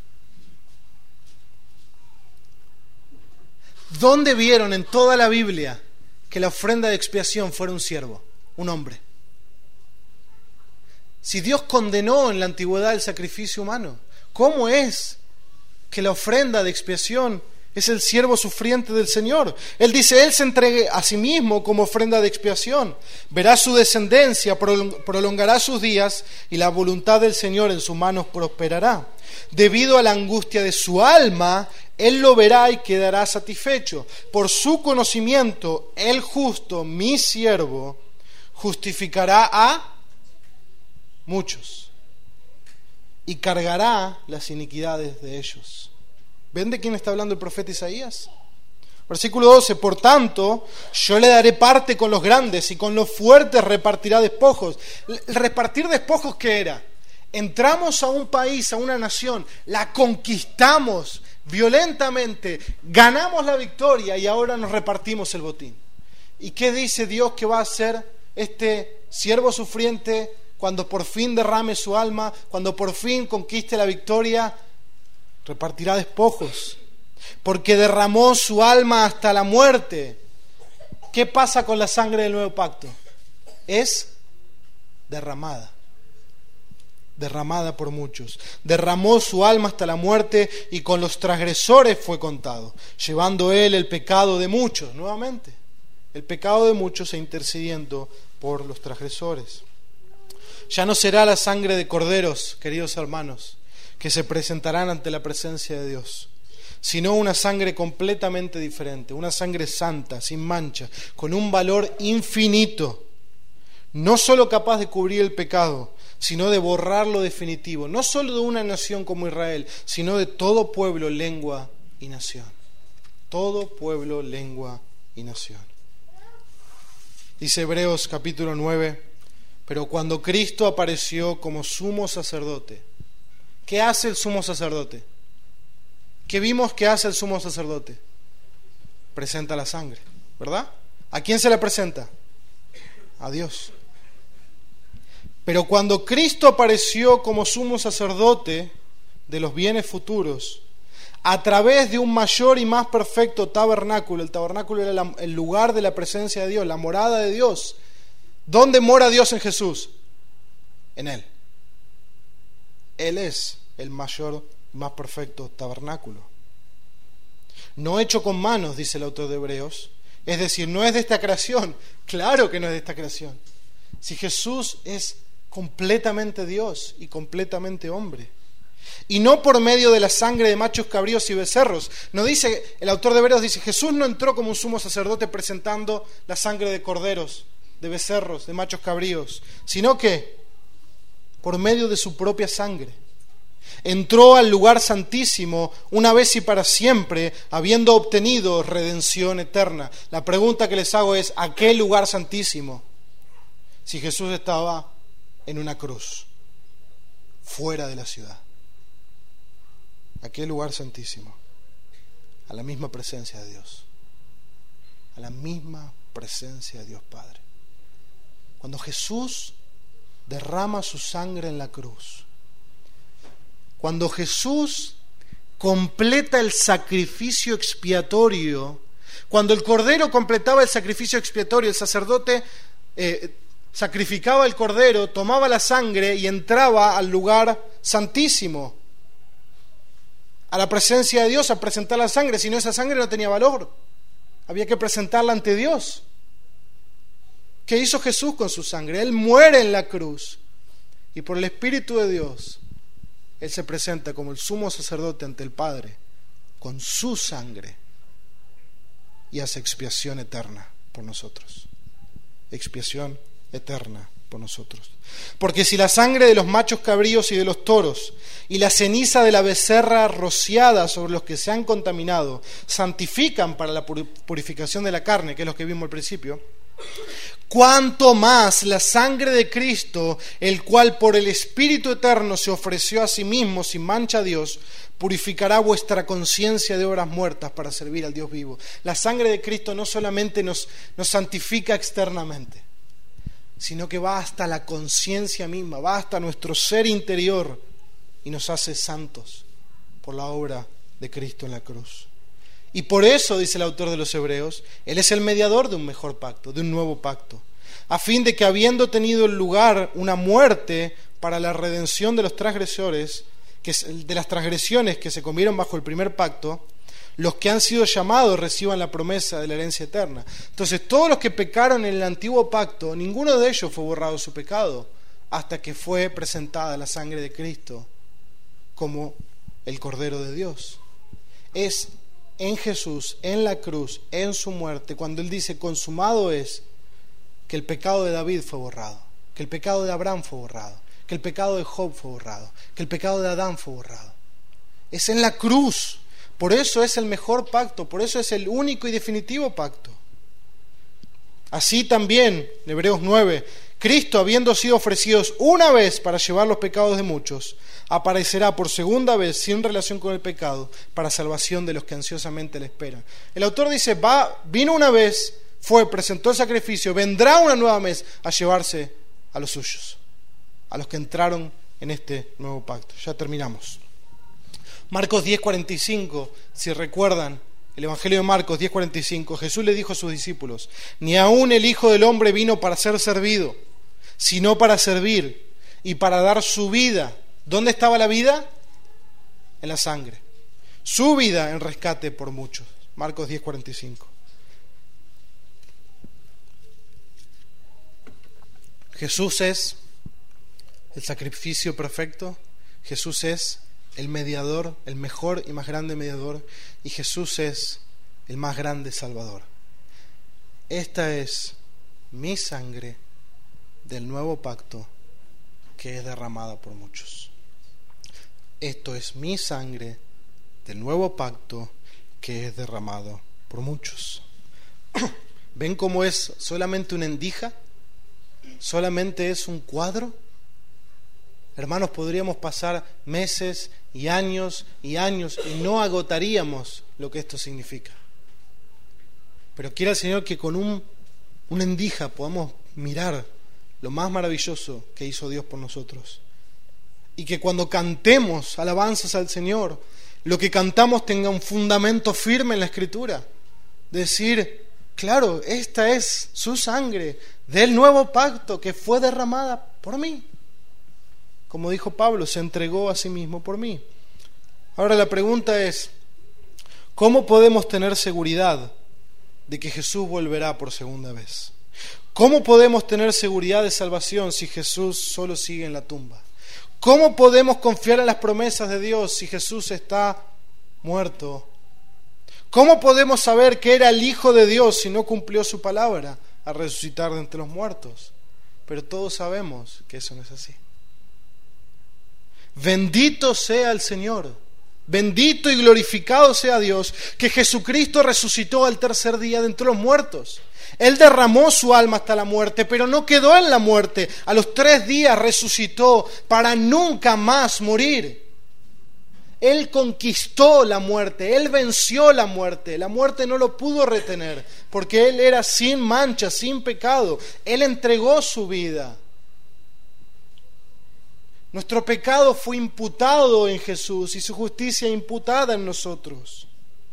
¿Dónde vieron en toda la Biblia que la ofrenda de expiación fuera un siervo, un hombre? Si Dios condenó en la antigüedad el sacrificio humano, ¿cómo es que la ofrenda de expiación es el siervo sufriente del Señor? Él dice: Él se entregue a sí mismo como ofrenda de expiación. Verá su descendencia, prolongará sus días, y la voluntad del Señor en sus manos prosperará. Debido a la angustia de su alma, Él lo verá y quedará satisfecho. Por su conocimiento, el justo, mi siervo, justificará a muchos y cargará las iniquidades de ellos. ¿Ven de quién está hablando el profeta Isaías? Versículo 12: por tanto, yo le daré parte con los grandes y con los fuertes repartirá despojos. ¿El repartir despojos qué era? Entramos a un país, a una nación, la conquistamos violentamente, ganamos la victoria y ahora nos repartimos el botín. ¿Y qué dice Dios que va a hacer este siervo sufriente cuando por fin derrame su alma, cuando por fin conquiste la victoria? Repartirá despojos, porque derramó su alma hasta la muerte. ¿Qué pasa con la sangre del nuevo pacto? Es derramada. derramada por muchos. Derramó su alma hasta la muerte y con los transgresores fue contado, llevando él el pecado de muchos, nuevamente, el pecado de muchos e intercediendo por los transgresores. Ya no será la sangre de corderos, queridos hermanos, que se presentarán ante la presencia de Dios, sino una sangre completamente diferente, una sangre santa, sin mancha, con un valor infinito, no solo capaz de cubrir el pecado, sino de borrarlo definitivo, no solo de una nación como Israel, sino de todo pueblo, lengua y nación. Todo pueblo, lengua y nación. Dice Hebreos capítulo 9, pero cuando Cristo apareció como sumo sacerdote, ¿qué hace el sumo sacerdote? ¿Qué vimos que hace el sumo sacerdote? Presenta la sangre, ¿verdad? ¿A quién se le presenta? A Dios. Pero cuando Cristo apareció como sumo sacerdote de los bienes futuros, a través de un mayor y más perfecto tabernáculo, el tabernáculo era el lugar de la presencia de Dios, la morada de Dios. ¿Dónde mora Dios en Jesús? En Él. Él es el mayor y más perfecto tabernáculo. No hecho con manos, dice el autor de Hebreos, es decir, no es de esta creación. Claro que no es de esta creación. Si Jesús es completamente Dios y completamente hombre. Y no por medio de la sangre de machos cabríos y becerros. No dice, el autor de Hebreos dice, Jesús no entró como un sumo sacerdote presentando la sangre de corderos, de becerros, de machos cabríos, sino que por medio de su propia sangre entró al lugar santísimo una vez y para siempre, habiendo obtenido redención eterna. La pregunta que les hago es, ¿a qué lugar santísimo? Si Jesús estaba en una cruz, fuera de la ciudad. ¿A qué lugar santísimo? A la misma presencia de Dios. A la misma presencia de Dios Padre. Cuando Jesús derrama su sangre en la cruz, cuando Jesús completa el sacrificio expiatorio, cuando el cordero completaba el sacrificio expiatorio, el sacerdote sacrificaba el cordero, tomaba la sangre y entraba al lugar santísimo, a la presencia de Dios, a presentar la sangre. Si no, esa sangre no tenía valor, había que presentarla ante Dios. ¿Qué hizo Jesús con su sangre? Él muere en la cruz y por el Espíritu de Dios Él se presenta como el sumo sacerdote ante el Padre con su sangre y hace expiación eterna por nosotros. Expiación eterna por nosotros. Porque si la sangre de los machos cabríos y de los toros y la ceniza de la becerra rociada sobre los que se han contaminado santifican para la purificación de la carne, que es lo que vimos al principio, cuánto más la sangre de Cristo, el cual por el Espíritu Eterno se ofreció a sí mismo sin mancha a Dios, purificará vuestra conciencia de obras muertas para servir al Dios vivo. La sangre de Cristo no solamente nos santifica externamente, sino que va hasta la conciencia misma, va hasta nuestro ser interior y nos hace santos por la obra de Cristo en la cruz. Y por eso, dice el autor de los Hebreos, Él es el mediador de un mejor pacto, de un nuevo pacto, a fin de que habiendo tenido lugar una muerte para la redención de los transgresores, de las transgresiones que se comieron bajo el primer pacto, los que han sido llamados reciban la promesa de la herencia eterna. Entonces, todos los que pecaron en el antiguo pacto, ninguno de ellos fue borrado su pecado hasta que fue presentada la sangre de Cristo como el Cordero de Dios. Es en Jesús, en la cruz, en su muerte, cuando Él dice consumado es, que el pecado de David fue borrado, que el pecado de Abraham fue borrado, que el pecado de Job fue borrado, que el pecado de Adán fue borrado. Es en la cruz. Por eso es el mejor pacto, por eso es el único y definitivo pacto. Así también, en Hebreos 9, Cristo, habiendo sido ofrecidos una vez para llevar los pecados de muchos, aparecerá por segunda vez sin relación con el pecado para salvación de los que ansiosamente le esperan. El autor dice, vino una vez, presentó el sacrificio, vendrá una nueva vez a llevarse a los suyos, a los que entraron en este nuevo pacto. Ya terminamos. Marcos 10:45, si recuerdan, el Evangelio de Marcos 10:45, Jesús le dijo a sus discípulos, ni aún el Hijo del Hombre vino para ser servido, sino para servir y para dar su vida. ¿Dónde estaba la vida? En la sangre. Su vida en rescate por muchos. Marcos 10:45. Jesús es el sacrificio perfecto. Jesús es el mediador, el mejor y más grande mediador. Y Jesús es el más grande Salvador. Esta es mi sangre del nuevo pacto que es derramada por muchos. Esto es mi sangre del nuevo pacto que es derramado por muchos. ¿Ven cómo es solamente una endija? ¿Solamente es un cuadro? Hermanos, podríamos pasar meses y años y no agotaríamos lo que esto significa. Pero quiera el Señor que con una endija podamos mirar lo más maravilloso que hizo Dios por nosotros. Y que cuando cantemos alabanzas al Señor, lo que cantamos tenga un fundamento firme en la Escritura. Decir, claro, esta es su sangre del nuevo pacto que fue derramada por mí. Como dijo Pablo, se entregó a sí mismo por mí. Ahora la pregunta es, ¿cómo podemos tener seguridad de que Jesús volverá por segunda vez? ¿Cómo podemos tener seguridad de salvación si Jesús solo sigue en la tumba? ¿Cómo podemos confiar en las promesas de Dios si Jesús está muerto? ¿Cómo podemos saber que era el Hijo de Dios si no cumplió su palabra a resucitar de entre los muertos? Pero todos sabemos que eso no es así. Bendito sea el Señor, bendito y glorificado sea Dios, que Jesucristo resucitó al tercer día de entre los muertos. Él derramó su alma hasta la muerte, pero no quedó en la muerte. A los 3 días resucitó para nunca más morir. Él conquistó la muerte, Él venció la muerte. La muerte no lo pudo retener, porque Él era sin mancha, sin pecado. Él entregó su vida. Nuestro pecado fue imputado en Jesús y su justicia imputada en nosotros.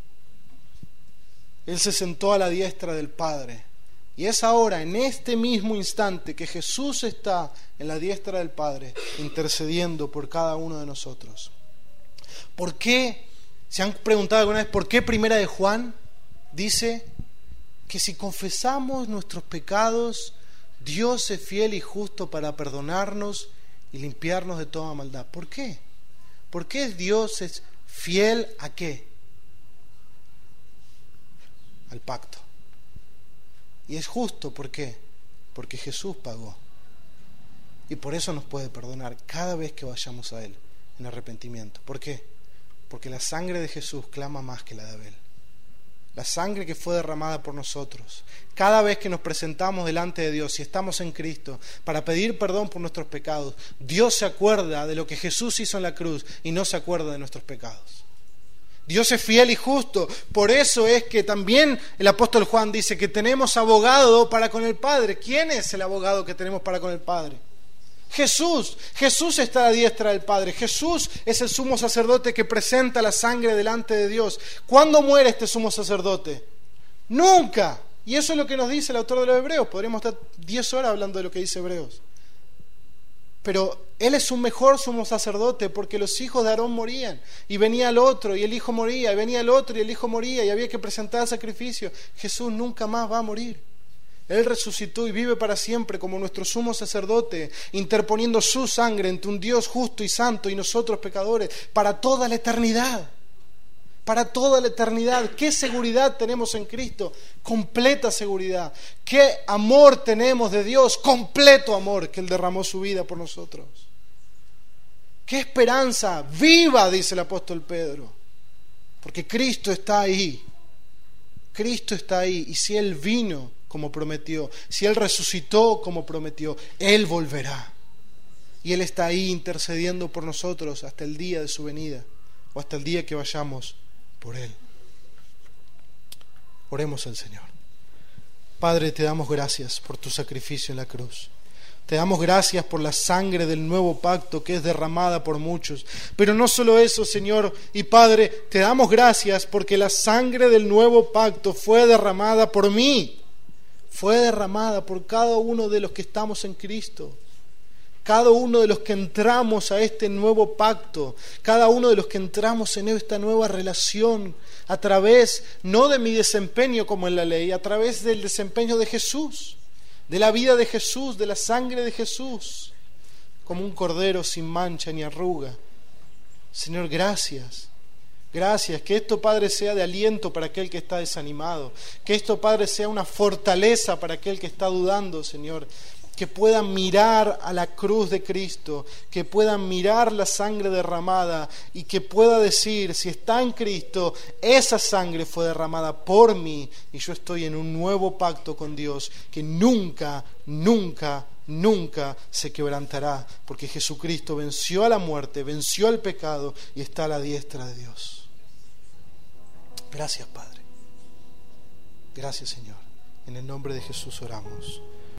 Él se sentó a la diestra del Padre. Y es ahora, en este mismo instante, que Jesús está en la diestra del Padre, intercediendo por cada uno de nosotros. ¿Por qué? ¿Se han preguntado alguna vez por qué Primera de Juan dice que si confesamos nuestros pecados, Dios es fiel y justo para perdonarnos y limpiarnos de toda maldad? ¿Por qué? ¿Por qué Dios es fiel a qué? Al pacto. Y es justo, ¿por qué? Porque Jesús pagó. Y por eso nos puede perdonar cada vez que vayamos a Él en arrepentimiento. ¿Por qué? Porque la sangre de Jesús clama más que la de Abel. La sangre que fue derramada por nosotros. Cada vez que nos presentamos delante de Dios y estamos en Cristo para pedir perdón por nuestros pecados, Dios se acuerda de lo que Jesús hizo en la cruz y no se acuerda de nuestros pecados. Dios es fiel y justo. Por eso es que también el apóstol Juan dice que tenemos abogado para con el Padre. ¿Quién es el abogado que tenemos para con el Padre? Jesús. Jesús está a la diestra del Padre. Jesús es el sumo sacerdote que presenta la sangre delante de Dios. ¿Cuándo muere este sumo sacerdote? Nunca. Y eso es lo que nos dice el autor de los Hebreos. Podríamos estar 10 horas hablando de lo que dice Hebreos. Pero Él es un mejor sumo sacerdote porque los hijos de Aarón morían y venía el otro y el hijo moría y venía el otro y el hijo moría y había que presentar sacrificio. Jesús nunca más va a morir. Él resucitó y vive para siempre como nuestro sumo sacerdote, interponiendo su sangre entre un Dios justo y santo y nosotros pecadores para toda la eternidad. Para toda la eternidad. ¿Qué seguridad tenemos en Cristo? Completa seguridad. ¿Qué amor tenemos de Dios? Completo amor, que Él derramó su vida por nosotros. ¿Qué esperanza viva, dice el apóstol Pedro? Porque Cristo está ahí. Cristo está ahí. Y si Él vino como prometió, si Él resucitó como prometió, Él volverá. Y Él está ahí intercediendo por nosotros hasta el día de su venida o hasta el día que vayamos por Él. Oremos al Señor. Padre, te damos gracias por tu sacrificio en la cruz. Te damos gracias por la sangre del nuevo pacto que es derramada por muchos. Pero no solo eso, Señor y Padre, te damos gracias porque la sangre del nuevo pacto fue derramada por mí. Fue derramada por cada uno de los que estamos en Cristo. Cada uno de los que entramos a este nuevo pacto, cada uno de los que entramos en esta nueva relación, a través, no de mi desempeño como en la ley, a través del desempeño de Jesús, de la vida de Jesús, de la sangre de Jesús, como un cordero sin mancha ni arruga. Señor, gracias. Gracias, que esto, Padre, sea de aliento para aquel que está desanimado, que esto, Padre, sea una fortaleza para aquel que está dudando, Señor, que puedan mirar a la cruz de Cristo, que puedan mirar la sangre derramada y que pueda decir, si está en Cristo, esa sangre fue derramada por mí y yo estoy en un nuevo pacto con Dios que nunca, nunca, nunca se quebrantará, porque Jesucristo venció a la muerte, venció al pecado y está a la diestra de Dios. Gracias, Padre. Gracias, Señor. En el nombre de Jesús oramos.